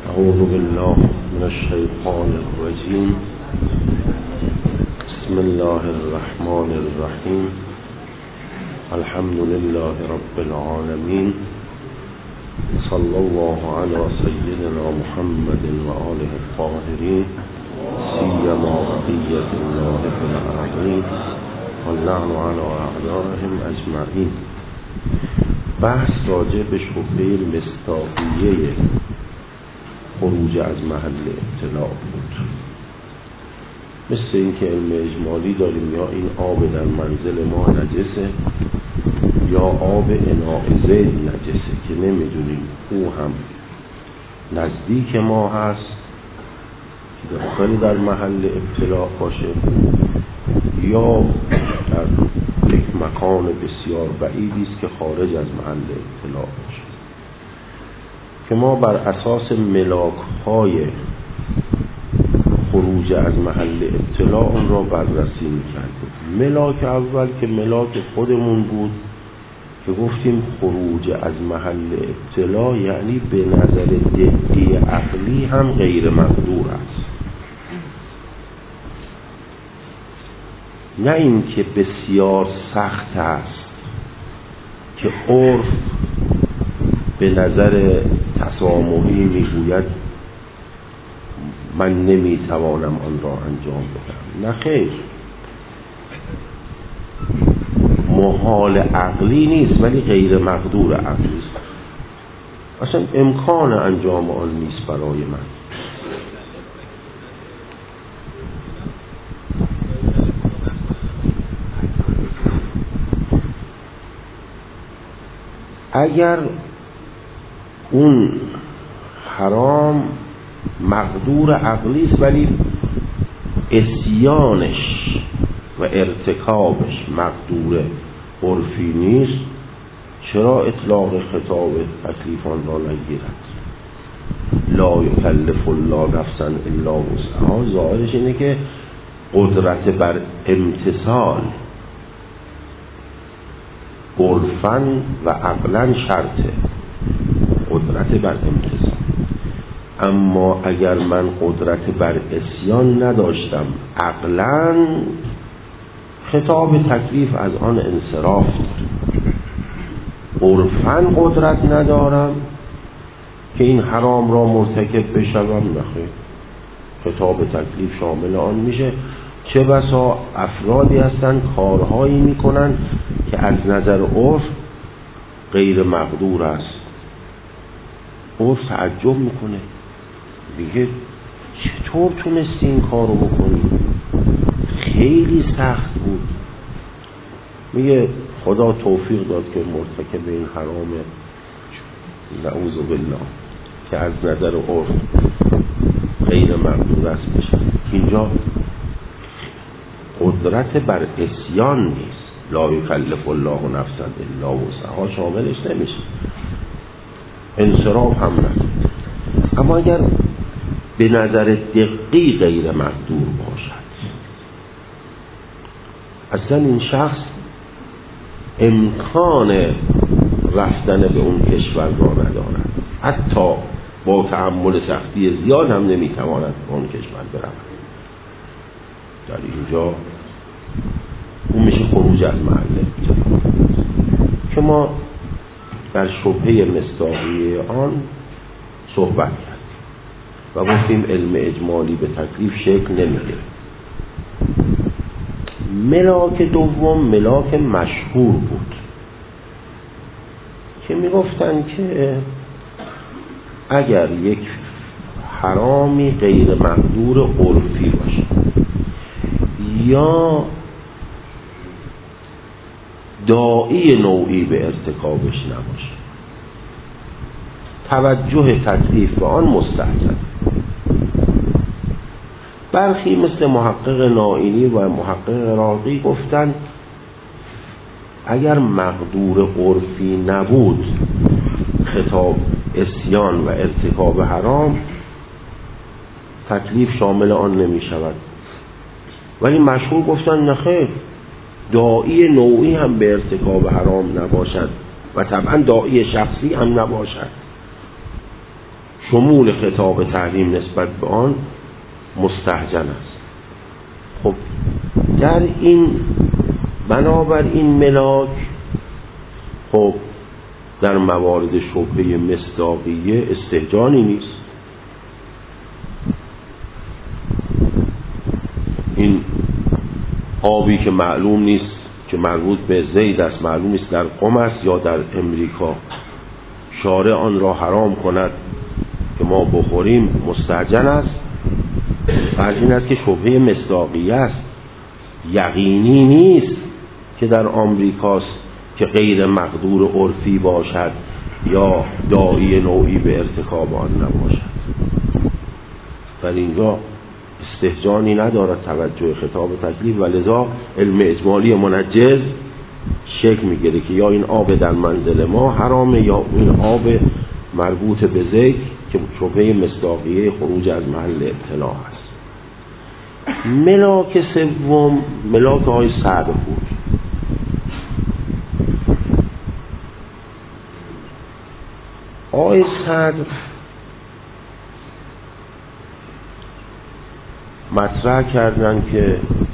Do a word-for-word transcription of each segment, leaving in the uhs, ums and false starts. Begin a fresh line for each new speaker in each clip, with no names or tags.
اعوذ بالله من الشیطان الرجیم. بسم الله الرحمن الرحیم. الحمد لله رب العالمین. صلی الله علی سیدنا محمد و آله الطاهرین، سیما بقیة الله فی الارضین و اللعن علی اعدائهم اجمعین. بحث راجع به شبهه مصداقیه خروج از محل ابتلاء بود. مثل اینکه علم اجمالی داریم یا این آب در منزل ما نجسه یا آب اناء زید نجسه که نمیدونیم او هم نزدیک ما هست که داخل در محل ابتلاء باشه یا در یک مکان بسیار بعیدی است که خارج از محل ابتلاء باشه، که ما بر اساس ملاک های خروج از محل ابتلاء اون را بررسی می‌کردیم. ملاک اول که ملاک خودمون بود که گفتیم خروج از محل ابتلاء یعنی به نظر دقیق عقلی هم غیر مقدور است، نه این که بسیار سخت است که عرف به نظر تسامحی میگوید من نمیتوانم آن را انجام بدم. نه خیر، محال عقلی نیست ولی غیر مقدور عقلی است، اصلا امکان انجام آن نیست برای من. اگر اون حرام مقدور عقلی است ولی عصیانش و ارتکابش مقدور عرفی نیست، چرا اطلاق خطاب تکلیفان را نگیرد؟ لا یکلف الله نفسا الا وسعها ظاهرش اینه که قدرت بر امتثال عرفاً و عقلاً شرطه، قدرت بر امتثال. اما اگر من قدرت بر عصیان نداشتم عقلاً، خطاب تکلیف از آن انصراف دارم. عرفاً قدرت ندارم که این حرام را مرتکب بشوم، نخیر، خطاب تکلیف شامل آن میشه. چه بسا افرادی هستن کارهایی میکنن که از نظر عرف غیر مقدور است. عرف تعجب میکنه، میگه چطور تونستی این کارو بکنی؟ خیلی سخت بود. میگه خدا توفیق داد که مرتکب این حرام نعوذ بالله که از نظر عرف غیر مقدور است بشه. اینجا قدرت بر عصیان نیست، لا یکلف الله نفسا الا وسعها شاملش نمیشه، انصراف هم نه. اما اگر به نظر دقیق غیر مقدور باشد، اصلا این شخص امکان رفتن به اون کشور را ندارد، حتی با تحمل سختی زیاد هم نمیتواند به اون کشور برود. در اینجا اون میشه خروج از محل ابتلاء که ما در شبهه مصداقیه آن صحبت کردیم و گفتیم علم اجمالی به تکلیف شکل نمیگیره. ملاک دوم ملاک مشهور بود که میگفتن که اگر یک حرامی غیر مقدور عرفی باشه یا داعی نوعی به ارتکابش نباشه، توجه تکلیف به آن مستحسن. برخی مثل محقق نائینی و محقق راقی گفتن اگر مقدور عرفی نبود خطاب عصیان و ارتکاب حرام، تکلیف شامل آن نمی شود. ولی مشهور گفتن نخیر، داعی نوعی هم به ارتکاب حرام نباشد و طبعا داعی شخصی هم نباشد، شمول خطاب تحریم نسبت به آن مستهجن است. خب در این بنابر این ملاک خب در موارد شبهه مصداقیه استهجانی نیست. این آبی که معلوم نیست که مربوط به زید است، معلوم نیست در قم است یا در امریکا، شارع آن را حرام کند که ما بخوریم مستهجن است. فرض این است که شبهه مصداقیه است، یقینی نیست که در آمریکاست که غیر مقدور عرفی باشد یا داعی نوعی به ارتکاب آن نباشد. در اینجا استهجانی ندارد توجه خطاب تکلیف و لذا علم اجمالی منجز شکل میگیره که یا این آب در منزل ما حرامه یا این آب مربوط به ذکر که شبهه مصداقیه خروج از محل ابتلا است. ملاک سوم ملاک های سعد بود. آقای سعد مطرح کردن که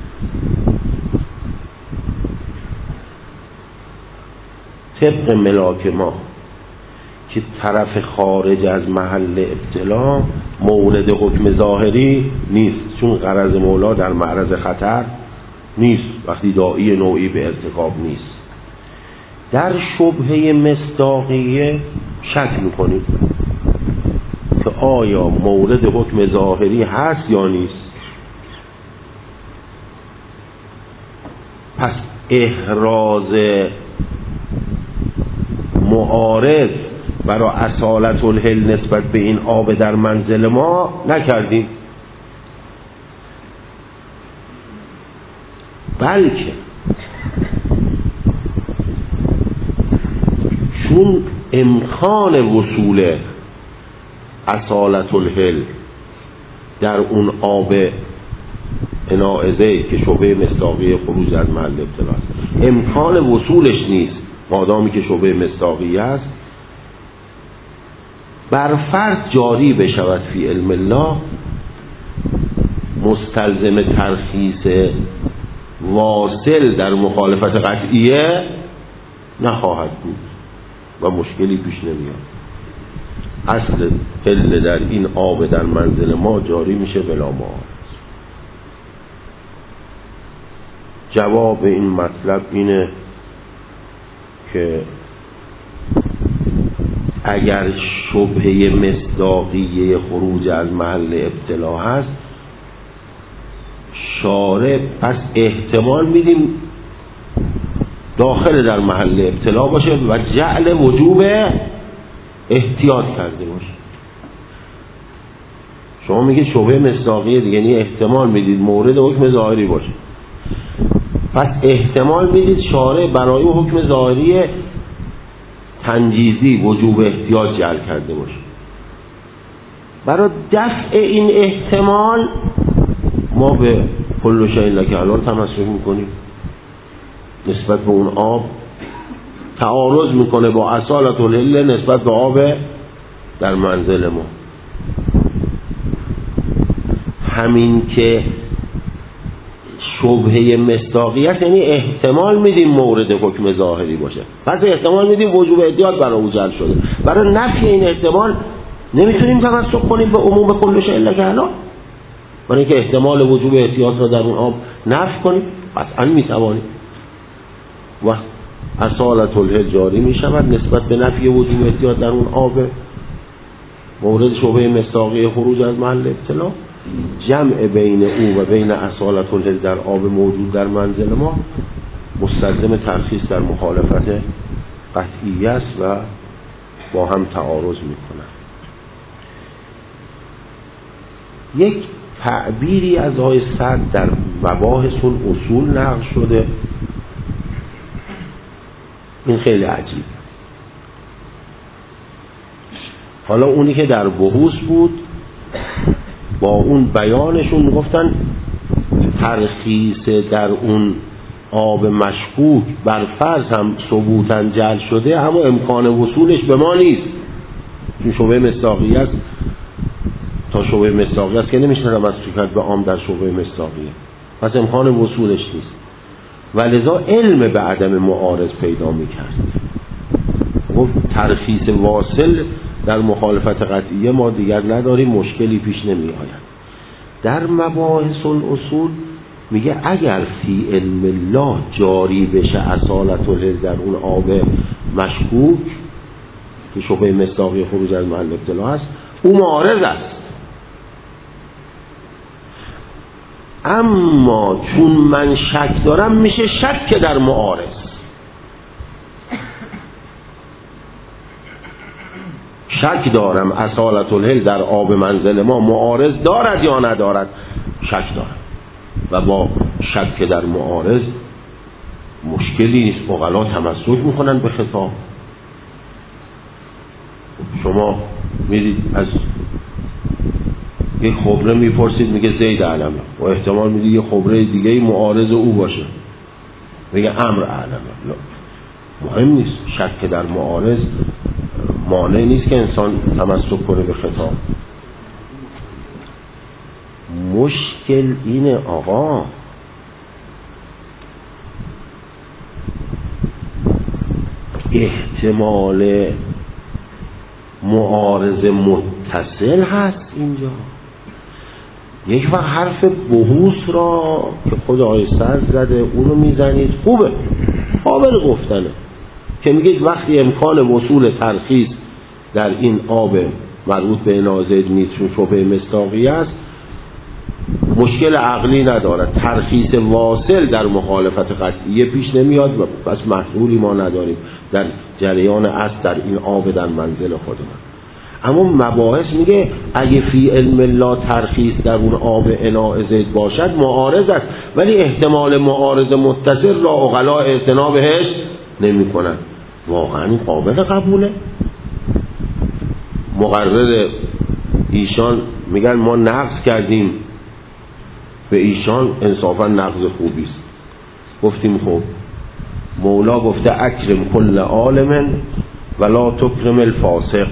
طبق ملاک ما که طرف خارج از محل ابتلا مورد حکم ظاهری نیست، چون غرض مولا در معرض خطر نیست وقتی داعی نوعی به ارتکاب نیست. در شبهه مصداقیه شک میکنیم که آیا مورد حکم ظاهری هست یا نیست. پس احراز معارض برای اصالت الحل نسبت به این آب در منزل ما نکردیم، بلکه چون امکان وصول اصالت الحل در اون آب اناعزه که شبهه مصداقی خروج از محل ابتلا است امکان وصولش نیست، مادامی که شبهه مصداقی است بر فرض جاری بشود فی علم الله مستلزم ترخیص واصل در مخالفت قطعیه نخواهد بود و مشکلی پیش نمیاد. اصل حل در این آب در منزل ما جاری میشه بلا ما. جواب این مطلب اینه که اگر شبهه مصداقیه خروج از محل ابتلا هست شارع پس احتمال میدیم داخل در محل ابتلا باشه و جعل وجوب احتیاط کرده باشه. شما میگید شبهه مصداقیه دیگه، یعنی احتمال میدید مورد حکم ظاهری باشه، پس احتمال میدید شارع برای حکم ظاهری تنجیزی وجوب احتیاط جعل کرده باشه. برای دفع این احتمال ما به کل شیء لک حلال تمسک میکنیم، نسبت به اون آب تعارض میکنه با اصالت الحل نسبت به آب در منزل ما. همین که شبهه مصداقیت یعنی احتمال میدیم مورد حکم ظاهری باشه، پس احتمال میدیم وجوب احتیاط برای او جعل شده. برای نفی این احتمال نمیتونیم تمسک کنیم به عموم کل شیء لک حلال، برای اینکه احتمال وجوب احتیاط را در اون آب نفی کنیم قطعا میتوانیم و اصالت الحل جاری میشود نسبت به نفی وجوب احتیاط در اون آب مورد شبهه مصداقی خروج از محل ابتلا. جمع بین او و بین اصالت الحل در آب موجود در منزل ما مستلزم ترخیص در مخالفت قطعی است و با هم تعارض میکنند. یک تعبیری از آقای سعد در مباحث الاصول نقل شده، این خیلی عجیب. حالا اونی که در بحوث بود با اون بیانشون گفتن ترخیص در اون آب مشکوک بر فرض هم ثبوتاً جعل شده، اما امکان وصولش به ما نیست. چون شبهه مصداقیه است، تا شبهه مصداقیه است که نمیشه تمسک کرد به عام در شبهه مصداقیه، پس امکان وصولش نیست. ولذا علم به عدم معارض پیدا میکرد. خب ترخیص واصل در مخالفت قطعیه ما دیگر نداریم، مشکلی پیش نمی آید. در مباحث الاصول میگه اگر فی علم الله جاری بشه اصالت الحل در اون آب مشکوک که شبهه مصداقی خروج از محل ابتلا هست، او معارض است. اما چون من شک دارم میشه شک در معارض. شک دارم اصالت الحل در آب منزل ما معارض دارد یا ندارد، شک دارم و با شک در معارض مشکلی نیست، عقلا تمسک میکنن به خطاب. شما میرید از یک خبره میپرسید میگه زید علمه و احتمال میدید یه خبره دیگه معارض او باشه میگه امر علمه. مهم نیست، شک در معارض مانع نیست که انسان تمسک کنه به خطاب. مشکل اینه آقا احتمال معارض متصل هست اینجا. یک وقت حرف بحوث را که خود آقای سر زده اونو میزنید، خوبه، قابل گفتنه که میگید وقتی امکان وصول ترخیص در این آب مربوط به نازد نیست چون شبهه مصداقی است، مشکل عقلی ندارد، ترخیص واصل در مخالفت قطعیه پیش نمیاد و بس محصولی ما نداریم در جریان اصل در این آب در منزل خودمان. اما مباحث میگه اگه فی علم الله ترخیص در اون آب اناء زید باشد معارض است، ولی احتمال معارض متصل را عقلا اعتنا بهش نمی کنن. واقعا قابل قبوله؟ مقرر ایشان میگن ما نقض کردیم به ایشان، انصافا نقض خوبی است. گفتیم خب مولا گفته اکرم کل عالم ولا تکرم الفاسق.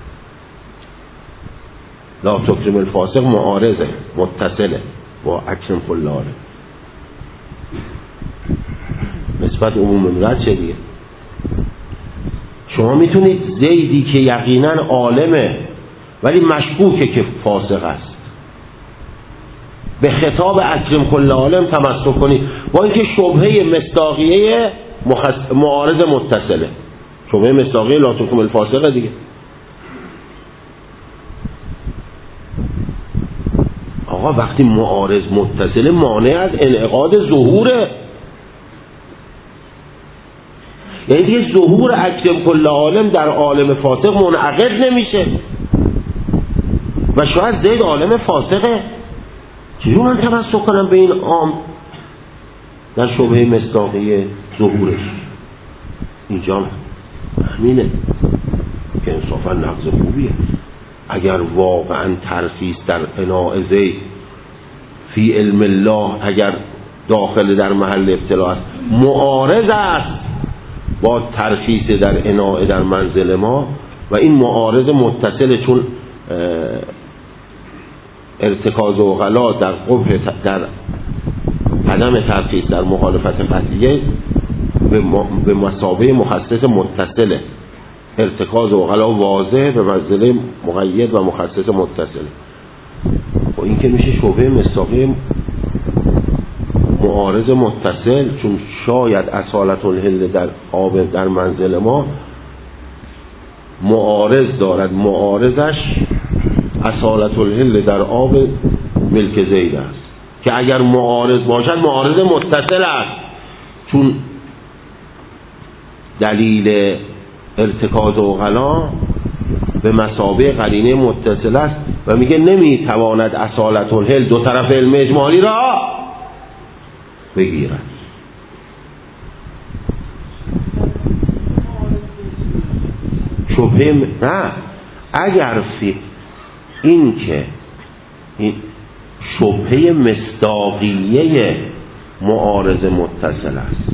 لا تکرم الفاسق معارضه متصله با اکرم کل عالم، نسبت عموم ملت چه دیگه. شما میتونید زیدی که یقینا عالمه ولی مشکوکه که فاسق است به خطاب اکرم کل عالم تمسک کنید، با اینکه شبهه مصداقیه مخص... معارض متصله. شبهه مصداقیه لا تکرم الفاسق دیگه. آقا وقتی معارض متصله مانع از انعقاد ظهوره، یعنی دیگه ظهور اکرم کل عالم در عالم فاسق منعقد نمیشه و شاید زید عالم فاسقه، چجور من تمسک کنم به این عام در شبهه مصداقیه ظهورش؟ اینجا همینه که انصافا نقض خوبیه. اگر واقعا ترخیص در اناء زید فی علم الله اگر داخل در محل ابتلا است معارض است با ترخیص در اناء در منزل ما و این معارض متصل، چون ارتکاز و غلا در قبح در عدم ترخیص در مخالفت قطعیه به مثابه مخصص متصله، ارتکاز و غلا واضح به منزله مقید و مخصص متصله. و این که میشه شبهه مصداقی معارض متصل، چون شاید اصالت الحل در آب در منزل ما معارض دارد، معارضش اصالت الحل در آب ملک زید است که اگر معارض باشد معارض متصل است، چون دلیل ارتکاز و غلا به مثابه قرینه متصل است و میگه نمیتواند اصالت الحل دو طرف علم اجمالی را بگیرد. شبهه نه، اگر فی این که این شبهه مصداقیه معارض متصل است،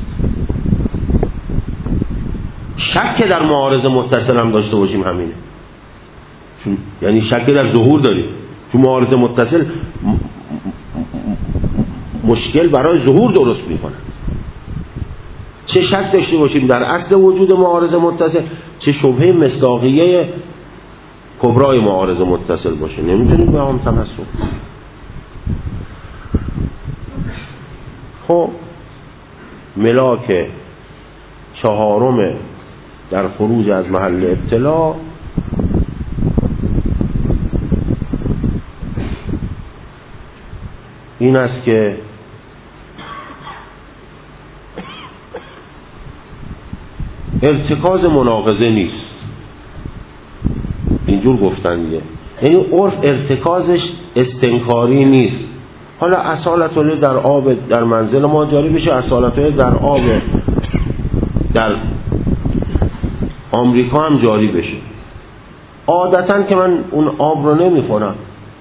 شک در معارض متصل هم داشته باشیم همینه. چون یعنی شک در ظهور داریم. چون معارض متصل مشکل برای ظهور درست میکنن. چه شک داشته باشیم در اصل وجود معارض متصل، چه شبهه مصداقیه کبرای معارض متصل باشه، نمیتونیم به هم تمسک. خب ملاک چهارم در خروج از محل ابتلا این است که ارتکاز مناقضه نیست. اینجور گفتن دیگه، یعنی عرف ارتکازش استنکاری نیست. حالا اصالت ولی در آب در منزل ما جاری بشه، اصالت ولی در آب در آمریکا هم جاری بشه. عادتاً که من اون آب رو نمیخورم،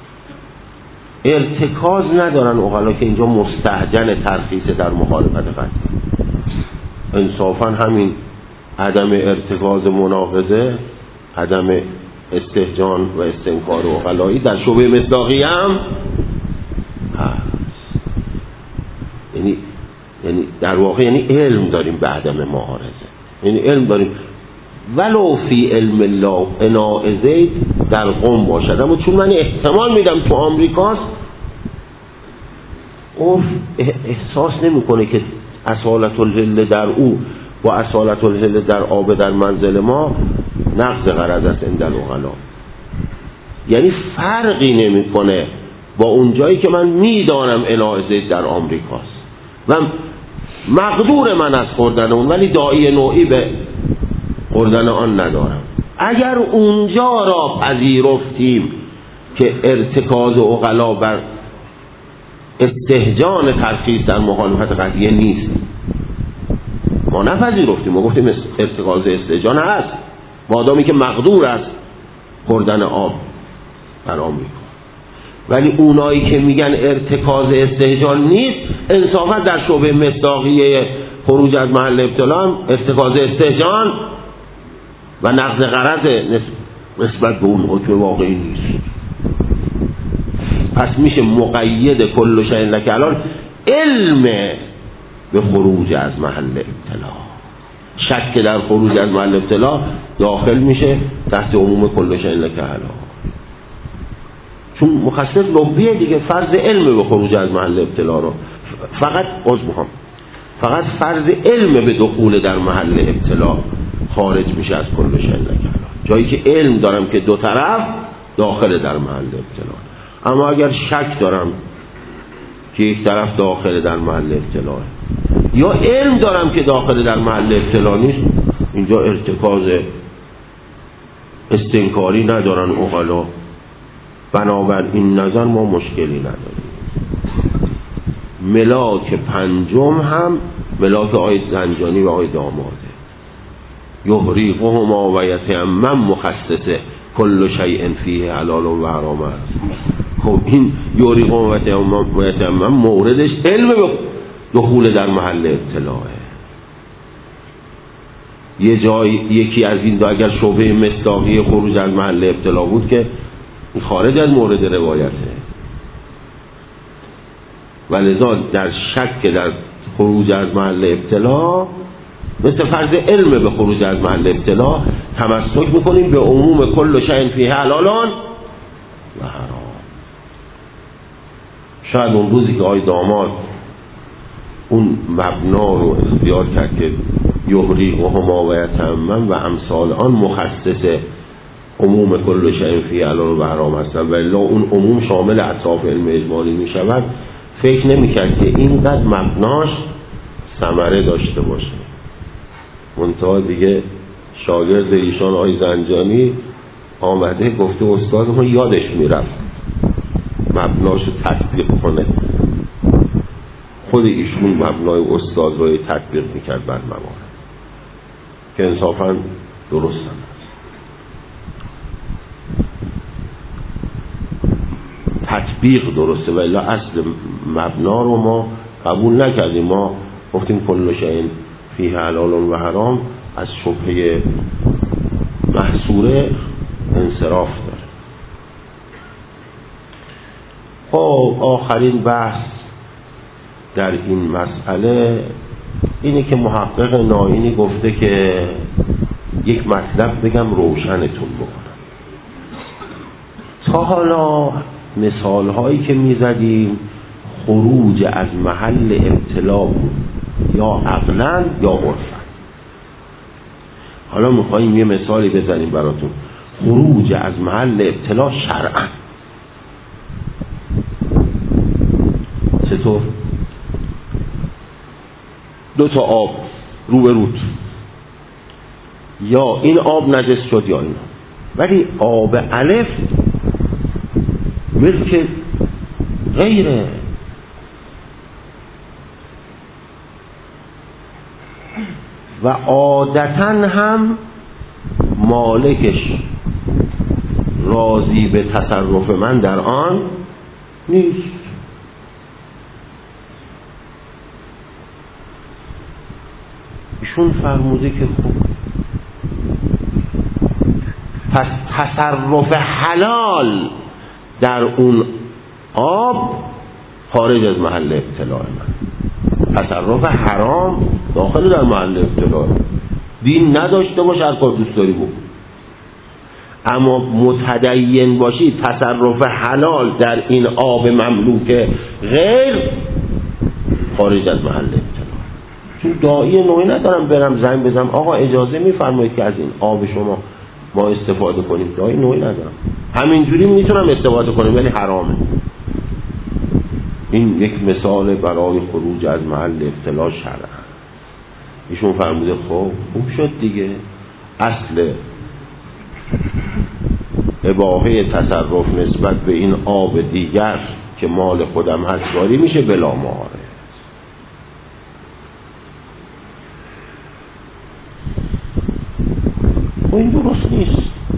ارتکاز ندارن اغلا که اینجا مستهجن ترخیص در مخالفت قطعی. انصافاً همین عدم ارتکاز مناقضه، عدم استهجان و استنکار و غلایی در شبه مصداقی هم هست. یعنی یعنی در واقع یعنی علم داریم به عدم معارضه، یعنی علم داریم ولو فی علم الله اناء زید در قم باشد، اما چون من احتمال میدم تو آمریکاست، عرف احساس نمیکنه که اصالت الهله در او با اصالت الهله در آب در منزل ما نقض غرض است عند العقلا. یعنی فرقی نمیکنه با اون جایی که من میدانم اناء زید در آمریکاست و مقدور من از خوردن اون، ولی داعی نوعی به خوردن آن ندارم. اگر اونجا را پذیرفتیم که ارتکاز عقلا بر استهجان ترخیص در مخالفت قضیه نیست، ما نپذیرفتیم، ما گفتیم ارتکاز استهجان هست مادامی که مقدور است خوردن آب در آمریکا. ولی اونایی که میگن ارتکاز استهجان نیست، انصافا در شبه مصداقیه خروج از محل ابتلا هم ارتکاز استهجان و نقض غرض نسبت به اون حکم واقعی نیست. پس میشه مقید کل شیء لک الان علم به خروج از محل ابتلا. شک در خروج از محل ابتلا داخل میشه تحت عموم کل شیء لک الان، چون مخصص لغویه دیگه. فرض علم به خروج از محل ابتلا رو فقط عذر فقط فرض علم به دخول در محل ابتلا خارج میشه از کل شیء لک الان، جایی که علم دارم که دو طرف داخل در محل ابتلا. اما اگر شک دارم که یک طرف داخل در محل ابتلا یا علم دارم که داخل در محل ابتلا نیست، اینجا ارتکاز استنکاری ندارن عقلا. بنابر این نظر ما مشکلی نداریم. ملاک پنجم هم ملاک آقای زنجانی و آقای داماده. یحریقهما و یتیمم مخصصه کل شیء فیه حلال و حرام است. خب این یحریقهما و یتیمم موردش علم به دخول در محل ابتلاه. یه جای یکی از این دو اگر شبهه مصداقی خروج از محل ابتلا بود که خارج از مورد روایته، ولذا در شک در خروج از محل ابتلا مثل فرض علم به خروج از محل ابتلا تمسک میکنیم به عموم کل شیء فیه حلالان و حرام. شاید اون روزی که آقای داماد اون مبنا رو اختیار کرد که یحریقهما و یتیمم و امثال آن مخصص عموم کل شیء فیه حلال و حرام هستن، ولی اون عموم شامل اطراف علم اجمالی می شود، فکر نمی کرد که اینقدر مبناش ثمره داشته باشه. منتها دیگه شاگرد ایشان آقای زنجانی آمده گفته استاد ما یادش میرفت مبناشو تطبیق کنه. خود ایشون مبنای استاد رو تطبیق میکرد بر موارد که انصافا درست هم تطبیق درسته، ولی اصل مبنا رو ما قبول نکردیم. ما گفتیم کل شیء فیه حلال و حرام از شبهه محصوره انصراف داره. خب آخرین بحث در این مسئله اینه که محقق نائینی گفته که یک مطلب بگم روشنتون بکنم. تا حالا مثال هایی که میزدیم خروج از محل ابتلا بود، یا عقلا یا عرفا. حالا میخواییم یه مثالی بزنیم براتون، خروج از محل ابتلا شرعا. چطور؟ دو تا آب رو به رود، یا این آب نجس شد یا این، ولی آب الف ملک غیره. و عادتا هم مالکش راضی به تصرف من در آن نیست. ایشون فرموده که خوب پس تصرف حلال در اون آب خارج از محل ابتلاء من، تصرف حرام داخل در محل ابتلاء. دین نداشته باش هر کار دوست داری بکن، اما متدین باشی تصرف حلال در این آب مملوک غیر خارج از محل ابتلاء. چون داعی نوعی ندارم برم زنگ بزنم آقا اجازه میفرمایید که از این آب شما ما استفاده کنیم، داعی نوعی ندارم. همینجوری میتونم استفاده کنم ولی حرامه. این یک مثال برای خروج از محل ابتلا شرعا. ایشون فرموده خب خوب شد دیگه، اصل اباحه تصرف نسبت به این آب دیگر که مال خودم هست جاری میشه بلا معارض. و این درست نیست.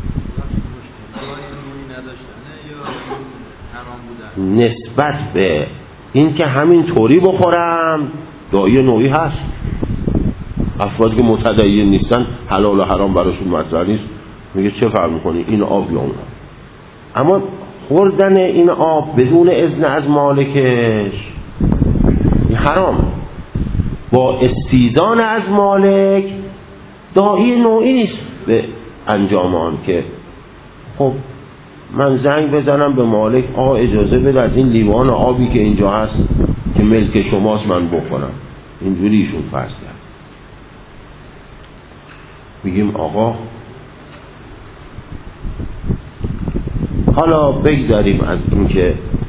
نسبت به این که همین طوری بخورم داعی نوعی هست. افرادی که متدین نیستن حلال و حرام براشون مطرح نیست، میگه چه فرق میکنه این آب یا اون آب. اما خوردن این آب بدون اذن از مالکش حرام. با استیزان از مالک داعی نوعی نیست به انجام آن که خب من زنگ بزنم به مالک آقا اجازه بده از این لیوان آبی که اینجا هست که ملک شماست من بخورم. اینجوری ایشون فرض کرد. میگیم آقا حالا بگذاریم از این که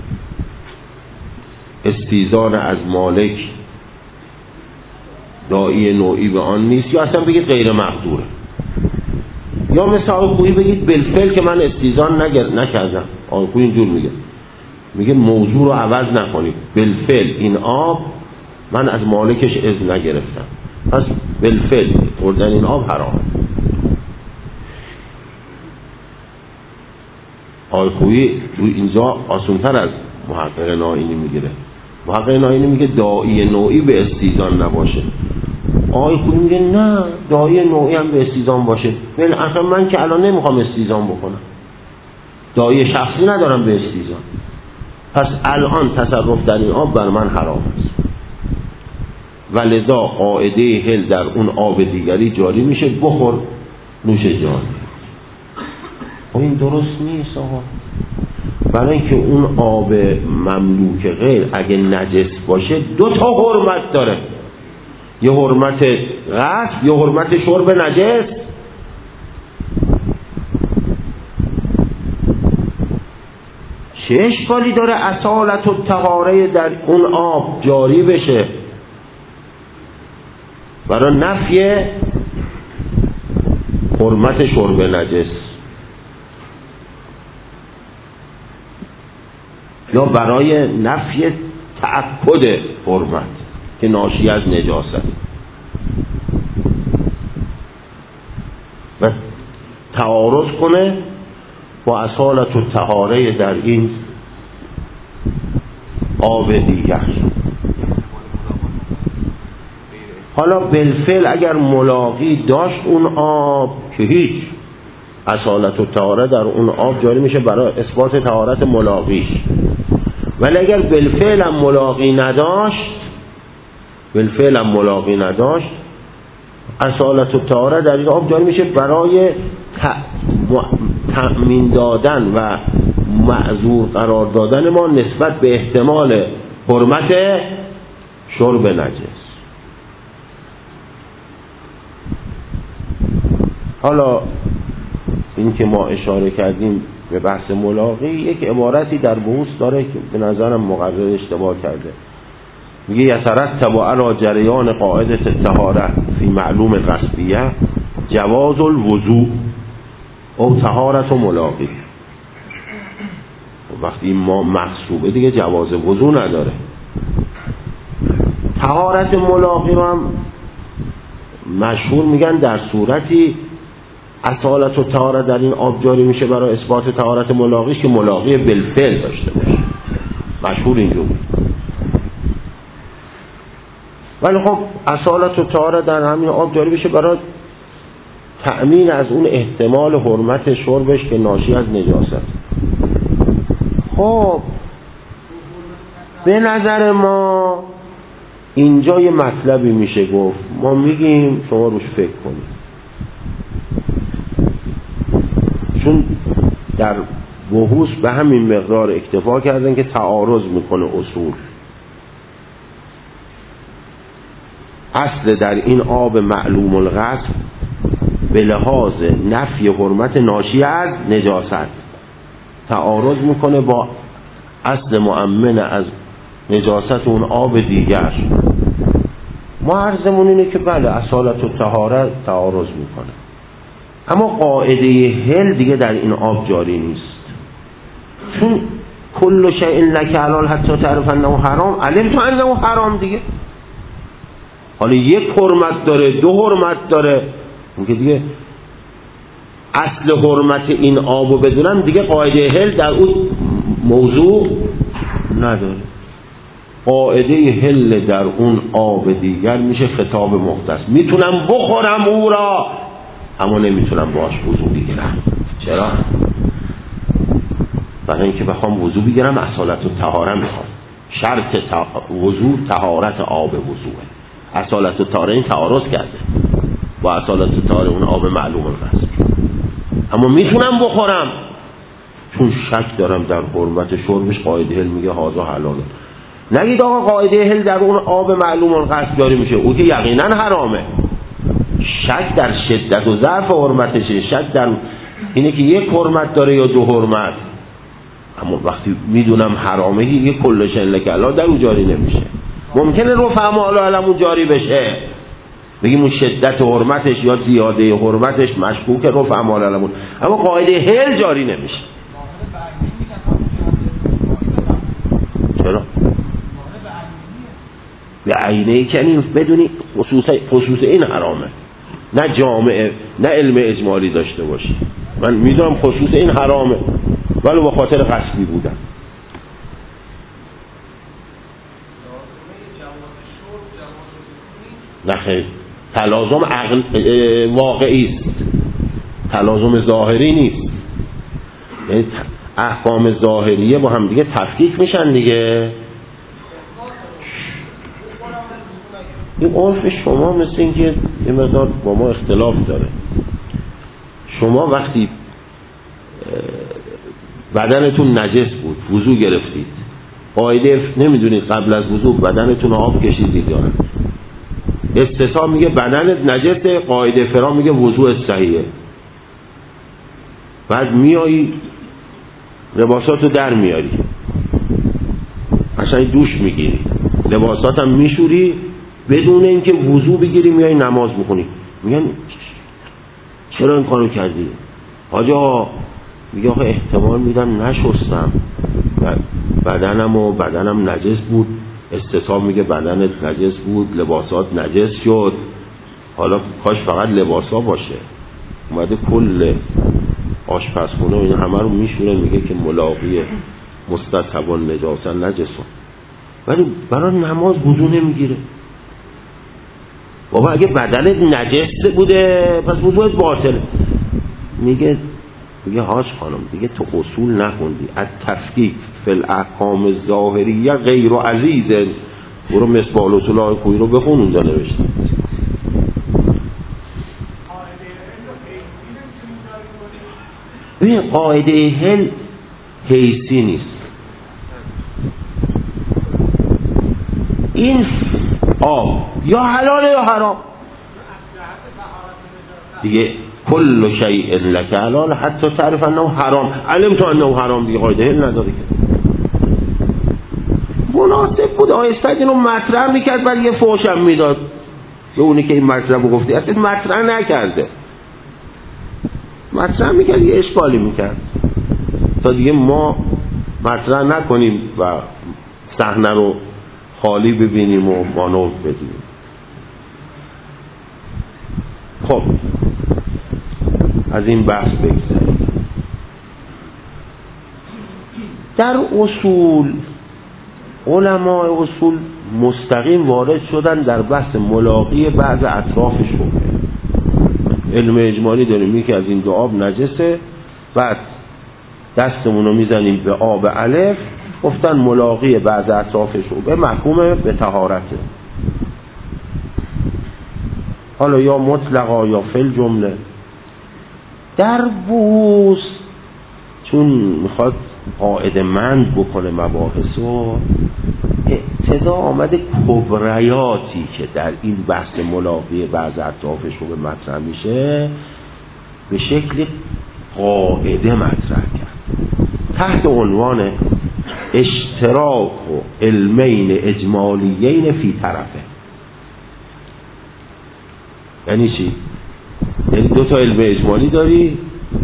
استیزان از مالک داعی نوعی به آن نیست، یا اصلا بگید غیر مقدوره، یا مثل آقای بگید بالفعل که من استیزان نکردم. آقای اینجور میگه میگه موضوع رو عوض نکنید، بالفعل این آب من از مالکش اذن نگرفتم، پس بالفعل خوردن این آب حرام. آقای خویی تو اینجا آسان‌تر از محقق نائینی میگیره. محقق نائینی میگه داعی نوعی به استیزان نباشه. آقای خویی میگه نه داعی نوعی هم به استیزان باشه. ولی اصلا من که الان نمیخوام استیزان بکنم، داعی شخصی ندارم به استیزان، پس الان تصرف در این آب بر من حرام است و لذا قاعده هل در اون آب دیگری جاری میشه، بخور نوش جان. این درست نیست آقا. برای اینکه اون آب مملوک غیر اگه نجس باشه دو تا حرمت داره، یه حرمت غسل یه حرمت شرب نجس. چه اشکالی داره اصالت و طهاره در اون آب جاری بشه برای نفی حرمت شرب نجس یا برای نفی تأکد حرمت که ناشی از نجاست و تعارض کنه با اصالت و طهاره در این آب دیگر. حالا بالفعل اگر ملاقی داشت اون آب که هیچ، اصالت و طهاره در اون آب جاری میشه برای اثبات طهارت ملاقیش. ولی اگر بالفعل هم ملاقی نداشت بالفعل هم ملاقی نداشت اصالت الطهاره در این آب جاری میشه برای تأمین دادن و معذور قرار دادن ما نسبت به احتمال حرمت شرب نجس. حالا این که ما اشاره کردیم به بحث ملاقی یک عبارتی در بحوث داره که به نظرم مقرر اشتباه کرده، میگه یترتب علی جریان قاعده الطهاره فی معلوم غصبیه جواز الوضوء او طهارت و ملاقی. وقتی ما مغصوبه دیگه جواز وضوء نداره. طهارت ملاقی رو هم مشهور میگن در صورتی اصالت و طهاره در این آب جاری میشه برای اثبات طهارت ملاقیش که ملاقی بالفعل داشته باشه. مشهور اینجور. ولی خب اصالت و طهاره در همین آب جاری بشه برای تأمین از اون احتمال حرمت شربش که ناشی از نجاست. خب به نظر ما اینجا یه مطلبی میشه گفت، ما میگیم شما روش فکر کنید، چون در بحوث به همین مقدار اکتفا کردن که تعارض میکنه اصول. اصل در این آب معلوم الغصب به لحاظ نفی حرمت ناشی از نجاست تعارض میکنه با اصل مؤمن از نجاست اون آب دیگر. ما عرضمون اینه که بله اصالت و طهاره تعارض میکنه، اما قاعده هل دیگه در این آب جاری نیست، چون کل شیء لک حلال حتی تعرف انه حرام علم تو انه حرام دیگه. حالا یک حرمت داره، دو حرمت داره، میگه دیگه اصل حرمت این آبو بدونم دیگه قاعده هل در اون موضوع نداره. قاعده هل در اون آب دیگر میشه خطاب مختص، میتونم بخورم او را اما نمیتونم باش وضو بگیرم. چرا؟ برای اینکه بخوام وضو بگیرم اصالت و طهاره میخوام. شرط وضو طهارت آب وضوئه. اصالت و طهاره این تعارض کرده با اصالت و طهاره اون آب معلوم هست، اما میتونم بخورم چون شک دارم در حرمت شربش. قاعده هل میگه هازا حلاله. نگید آقا قاعده هل در اون آب معلوم القصد جاری میشه، او که یقینا حرامه. شک در شدت و ضعف حرمتشه، شک در اینه که یک حرمت داره یا دو حرمت. اما وقتی میدونم حرامه دیگه کل شیء لک حلال در اون جاری نمیشه. ممکنه رفع مال علمون جاری بشه، بگیم اون شدت حرمتش یا زیاده حرمتش مشکوک رفع مال علمون، اما قاعده هل جاری نمیشه. چرا؟ به عینه کنیم بدونی خصوص خصوص این حرامه، نه جامعه نه علم اجمالی داشته باشی. من میدونم خصوص این حرامه ولی به خاطر قصدی بودم. نه خیر، تلازم عقل واقعی است، تلازم ظاهری نیست. یعنی احکام ظاهریه با هم دیگه تفکیک میشن دیگه. این عرف شما مثل این که یه مقدار با ما اختلاف داره. شما وقتی بدنتون نجس بود وضو گرفتید، قاعده نمیدونید قبل از وضو بدنتون آب کشیدید یا نه. استثاب میگه بدنت نجسه، قاعده فرا میگه وضوء صحیحه. بعد میایی لباساتو در میاری، قشنگ دوش میگیری، لباساتم میشوری، بدون اینکه وضو بگیری میای نماز میخونی. میگن چرا این کارو کردی؟ حاجا میگه آخه احتمال میدم نشستم بدنم و بدنم نجس بود. استثاب میگه بدنت نجس بود، لباسات نجس شد، حالا کاش فقط لباسا باشه. اومده کل آشپزخونه و این همه رو میشونه، میگه که ملاقی مستطبان نجاسن نجسون، ولی برای نماز وضو نمیگیره. بابا اگه بدنت نجس بوده پس وضوت باطله. میگه میگه هاش خانم دیگه تو اصول نخوندی، از تفکیک فی الاحکام الظاهریه غیر عزیز. برو مصباح الوصول کوی رو بخون، اونجا نوشته. این قاعده هل حیثی نیست. این آب یا حلاله یا حرام دیگه. کل شیء لک حلال حتی تعرف انه حرام، علمت انه حرام، دیگه قاعده هل نداره که. مناسب بود آیسته اینو مطرح میکرد، بعد یه فوشم میداد به اونی که این مطرح رو گفتی. اصلا مطرح نکرده، مطرح میکرد یه اشکالی میکرد تا دیگه ما مطرح نکنیم و صحنه رو خالی ببینیم و مانور بدیم. خب از این بحث بگذاریم. در اصول علماء اصول مستقیم وارد شدن در بحث ملاقی بعض اطراف شبهه. علم اجمالی داریم یکی از این دو آب نجسه، بعد دستمون رو میزنیم به آب الف، گفتن ملاقی بعض اطراف شبهه محکومه به طهارته. حالا یا مطلقا یا فی الجمله. در بوس چون میخواد قاعده مند بکنه مباحثو، ابتدا آمده کبریاتی که در این بحث ملاقی بعض اطراف شبهه مطرح میشه به شکل قاعده مطرح کرد تحت عنوان اشتراک و علمین اجمالیین فی طرفه. یعنی چی؟ یعنی دو تا علم اجمالی داری،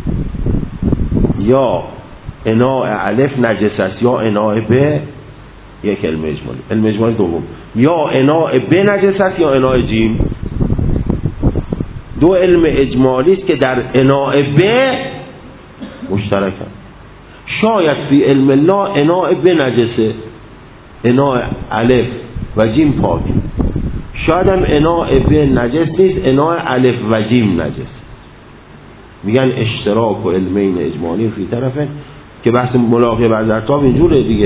یا اناء الف نجس است یا اناء ب، یک علم اجمالی. علم اجمالی دوم، یا اناء ب نجس است یا اناء جیم. دو علم اجمالی است که در اناء ب مشترکن. شاید فی علم الله اناء ب نجسه، اناء الف و جیم پاک. شاید هم اناء ب نجس نیست، اناء الف و جیم نجس. میگن اشتراک و علمین اجمالی فی طرفه، که بحث ملاقی بعض اطراف اینجوره دیگه.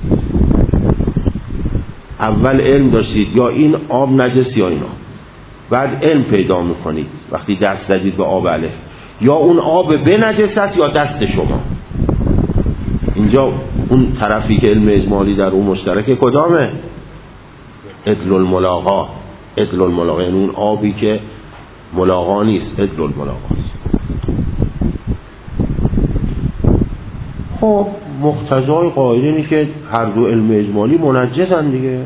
اول علم داشتید یا این آب نجس یا این آب، بعد علم پیدا میکنید وقتی دست زدید به آب الف، یا اون آب به نجس است یا دست شما. اینجا اون طرفی که علم اجمالی در اون مشترکه کدامه؟ عدل الملاقا. عدل الملاقا یعنی اون آبی که ملاقا نیست، عدل الملاقا است. خب مقتضای قاعده اینه که هر دو علم اجمالی منجزن دیگه.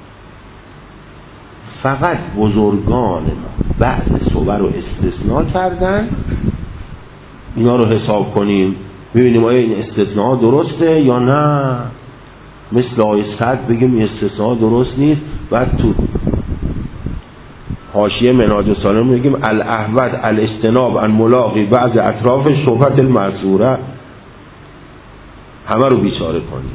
فقط بزرگان ما بعض صور رو استثناء کردن، اینا رو حساب کنیم ببینیم آیا این استثناء درسته یا نه. مثل آیه صد بگیم این استثناء درست نیست، بعد تو حاشیه منهاج السالم میگیم الاحوط الاجتناب عن ملاقی بعض اطراف شبهه المعذوره. همه رو بیچاره کنیم،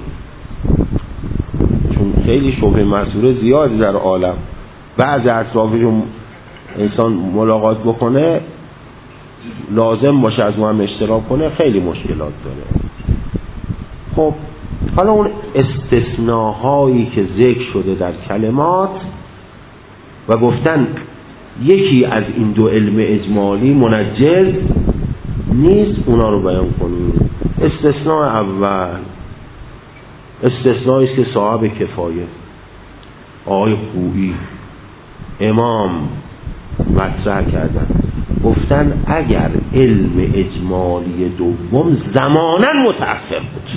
چون خیلی شبهه معذوره زیاد در عالم. بعض اطرافش رو انسان ملاقات بکنه لازم باشه از ما هم اشتراک کنه، خیلی مشکلات داره. خب حالا اون استثناهایی که ذکر شده در کلمات و گفتن یکی از این دو علم اجمالی منجز نیست، اونا رو بیان کنیم. استثناء اول استثنایی است که صاحب کفایه آقای خویی امام مطرح کردن، گفتن اگر علم اجمالی دوم زمانا متأخر بود،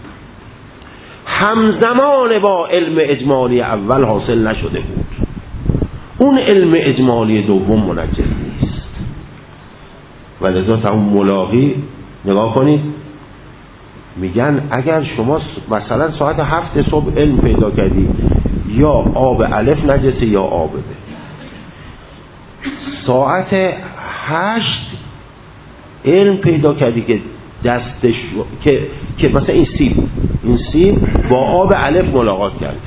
همزمان با علم اجمالی اول حاصل نشده بود، اون علم اجمالی دوم منجز نیست. و لذا تا اون ملاقی نگاه کنید، میگن اگر شما مثلا ساعت هفت صبح علم پیدا کردی یا آب الف نجسه یا آب ب، ساعت هشت علم پیدا کردی که دستش که که مثلا این سیب این سیب با آب الف ملاقات کرد،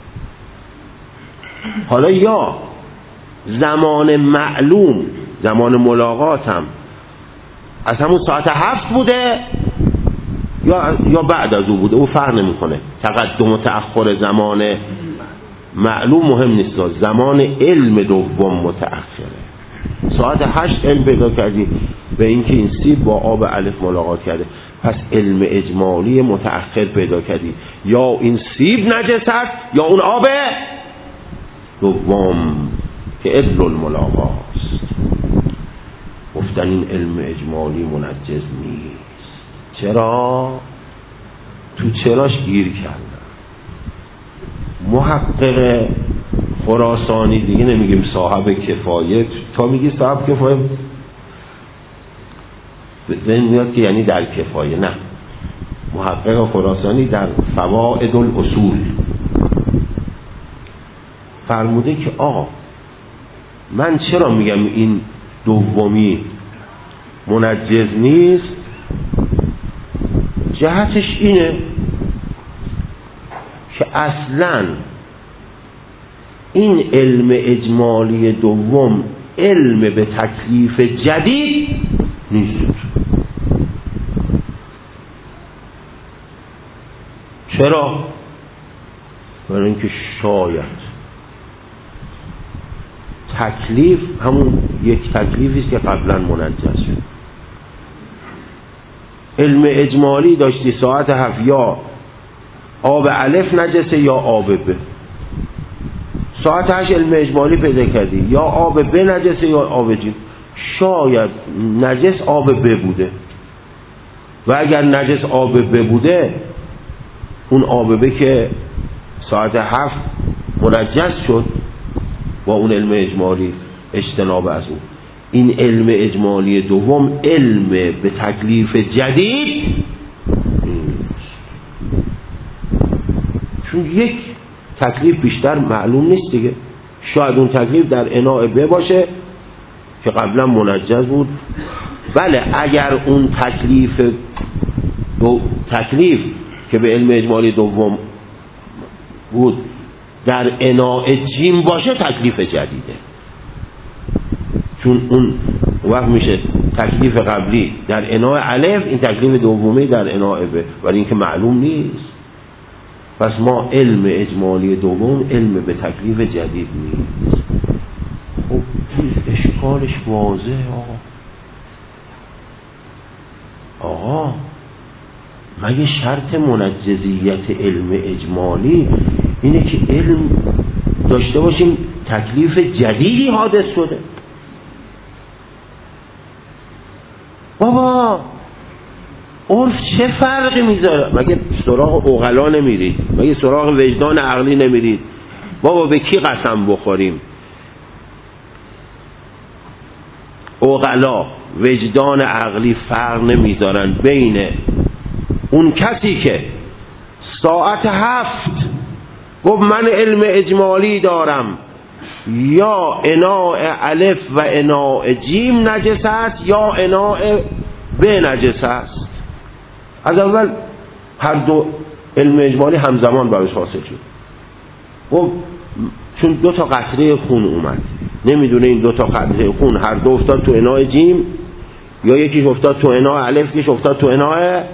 حالا یا زمان معلوم زمان ملاقات هم از همون ساعت هفت بوده یا یا بعد از او بوده، او فرق نمیکنه. تقدم و تأخر زمان معلوم مهم نیست، زمان علم دوم متأخره. ساعت هشت علم پیدا کردی به اینکه این سیب با آب الف ملاقات کرده، پس علم اجمالی متأخر پیدا کردی، یا این سیب نجس است یا اون آب دوم که عدل الملاقاست. گفتن این علم اجمالی منجز نیست. چرا؟ تو چراش گیر کردن. محقق خراسانی دیگه نمیگیم صاحب کفایه، تا میگی صاحب کفایه به میاد که یعنی در کفایه، نه. محقق خراسانی در فوائد الاصول فرموده که آقا من چرا میگم این دومی منجز نیست؟ جهتش اینه که اصلاً این علم اجمالی دوم علم به تکلیف جدید نیست. چرا؟ برای اینکه شاید تکلیف همون یک تکلیفی است که قبلا منجز شد. علم اجمالی داشتی ساعت هفت یا آب الف نجسه یا آب ب. ساعت هشت علم اجمالی پیدا کردی یا آب ب نجسه یا آب جیم. شاید نجس آب ب بوده و اگر نجس آب ب بوده اون آب ب که ساعت هفت منجس شد با اون علم اجمالی اجتناب از اون. این علم اجمالی دوم علم به تکلیف جدید چون یک تکلیف بیشتر معلوم نیست دیگه. شاید اون تکلیف در اناء ب باشه که قبلا منجز بود. بله اگر اون تکلیف دو تکلیف که به علم اجمالی دوم بود در اناء جیم باشه تکلیف جدیده، چون اون وقت میشه تکلیف قبلی در اناء الف، این تکلیف دومی در اناء ب، ولی این که معلوم نیست. پس ما علم اجمالی دوم علم به تکلیف جدید نیست. خب اشکالش واضحه آقا. آقا مگه شرط منجزیت علم اجمالی اینه که علم داشته باشیم تکلیف جدیدی حادث شده؟ بابا عرف چه فرقی میذاره؟ مگه سراغ عقلا نمیرید؟ مگه سراغ وجدان عقلی نمیرید؟ بابا به کی قسم بخوریم؟ عقلا وجدان عقلی فرق نمیذارن بین اون کسی که ساعت هفت گفت من علم اجمالی دارم یا اناء الف و اناء جیم نجس است یا اناء ب نجس است. از اول هر دو علم اجمالی همزمان براش حاصل شد. خب چون دو تا قطره خون اومد، نمیدونه این دو تا قطره خون هر دو افتاد تو اناء جیم یا یکیش افتاد تو اناء الف یکیش افتاد تو اناء،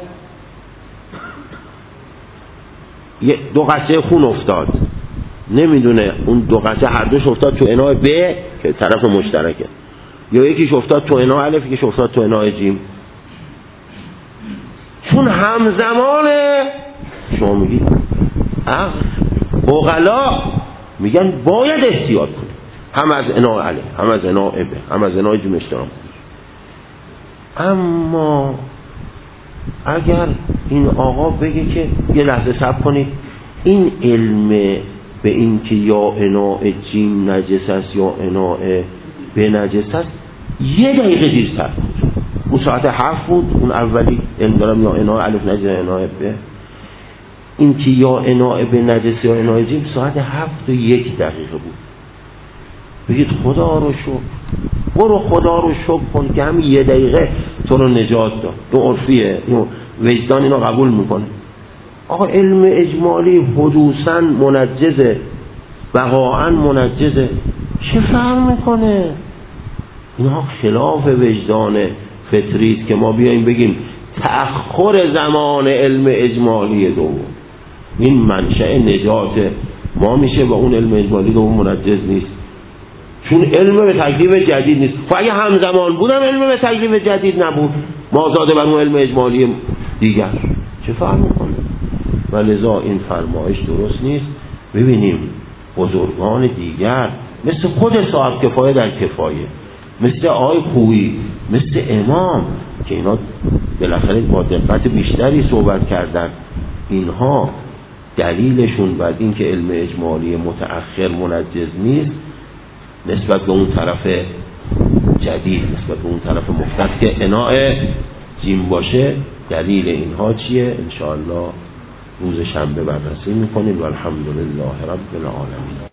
دو قطره خون افتاد، نمیدونه اون دو قطره هر دوش افتاد تو اناء ب که طرف مشترکه یا یکیش افتاد تو اناء الف یکیش افتاد تو اناء جیم. چون همزمانه شما میگید عقلا میگن باید احتیاط کنید، هم از اناء الف هم از اناء ب هم از اناء جیم اجتناب کنید. اما اگر این آقا بگه که یه لحظه صبر کنید، این علم به این که یا اناء جیم نجس است یا اناء ب نجس است یه دقیقه دیرتر بود. اون ساعت هفت بود اون اولی علم دارم یا اناء الف نجس یا اناء ب. این که یا اناء ب نجس یا اناء جیم ساعت هفت و یک دقیقه بود. بگید خدا رو شکر، برو خدا رو شکر کن که همین یه دقیقه تو رو نجات داد. تو عرفیه، وجدان اینو قبول میکنه. آقا علم اجمالی حدوثاً منجزه، بقاعاً منجزه، چه فرق میکنه؟ اینا خلاف وجدان فطری است که ما بیاییم بگیم تأخر زمان علم اجمالی دوم. این منشأ نجات ما میشه و اون علم اجمالی دوم منجز نیست، چون علم به تکلیف جدید نیست. و اگه همزمان بودم علم به تکلیف جدید نبود، ما زاده بر اون علم اجمالی دیگر چه فرق میکنه؟ و لذا این فرمایش درست نیست. ببینیم بزرگان دیگر مثل خود صاحب کفایه در کفایه، مثل آقای خویی، مثل امام که اینا بالاخره با دقت بیشتری صحبت کردن، اینها دلیلشون بعد این که علم اجمالی متأخر منجز نیست نسبت به اون طرف جدید، نسبت به اون طرف مفتد که اناء جیم باشه، دلیل اینها چیه؟ انشاءالله روز شنبه بررسی میکنیم و الحمدلله رب العالمین.